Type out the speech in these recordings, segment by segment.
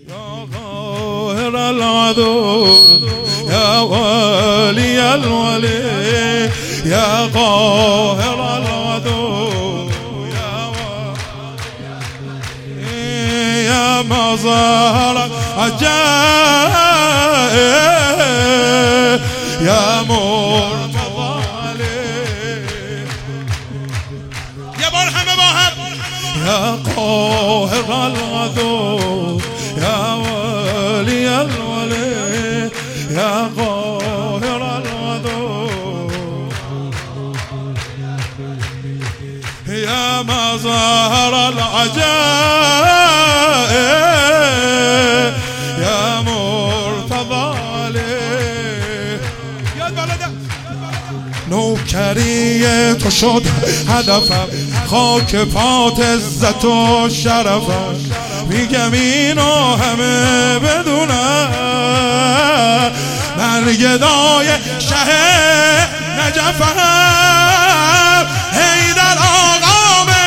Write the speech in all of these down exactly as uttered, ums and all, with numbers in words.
يا قاهر العدو يا ولي الولي يا قاهر العدو يا ولي الولي يا مظهر عجائب يا مرتضى علي يا برحمة باهم يا قاهر العدو يا ولي الولي يا قاهر العدو يا مظهر العجائب يا مرتضى علي يا بلده نوکری تو شد هدفم خاک پات عزت و شرفم میگم اینو همه بدونم من گدای شه نجفم حیدر آقامه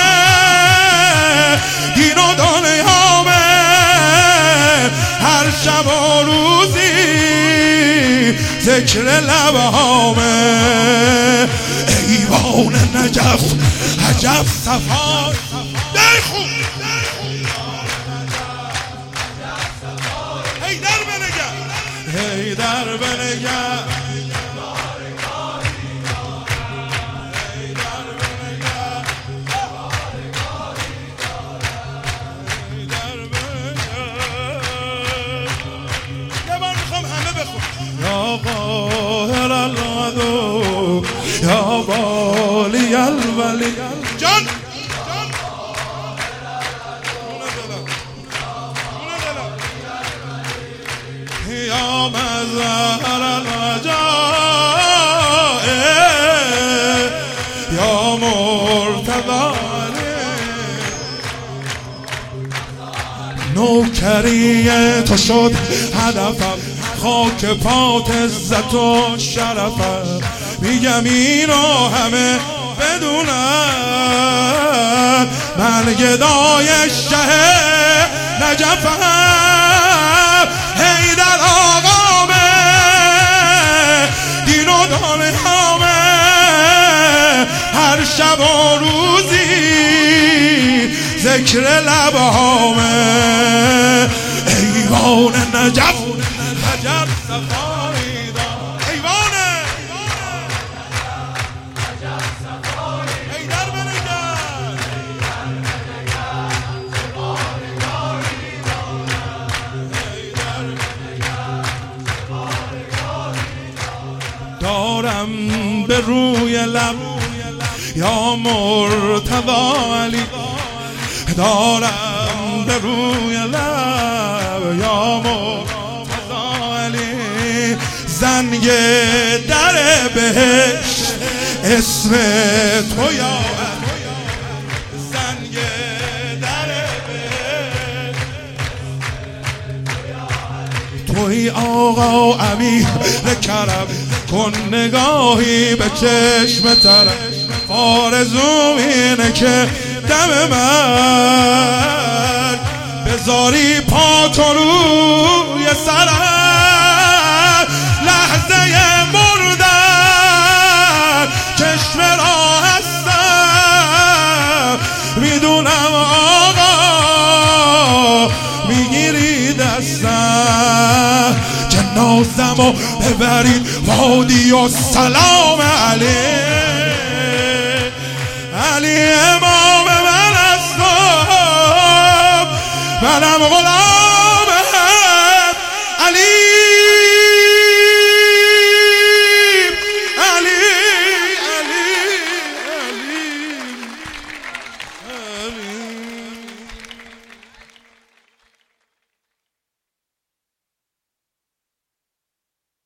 دین و دنیامه هر شب و روزی ذکر لبهامه ایوان نجف عجب صفا درخون حیدر بنگر حیدر بنگر يا قاهر العدو يا ولي الولي جان يا مظهر العجائب يا مرتضى نوکری تو شد هدفم خاک پات عزت و شرفم میگم اینو همه بدونم من گدای شه نجفم حیدر آقامه دین و دانهامه هر شب و روزی ذکر لبهامه ایوان نجف عجب سفاری دار ایوانه عجب سفاری حیدر بنگر دارم به روی لب یا مرتضی علی دارم به روی لب یا مرتضی زنگ در بهشت اسم تو یا زنگ در بهشت توی آقا امیر کرم کن نگاهی به چشم طرف آرزوم اینه که دم مرگ بذاری پا تو روی سرم لحظه مردن چشم را هستم میدونم آقا میگیری دستم جنازم و ببرید وادی و سلام علی علی امام من هستم منم غلام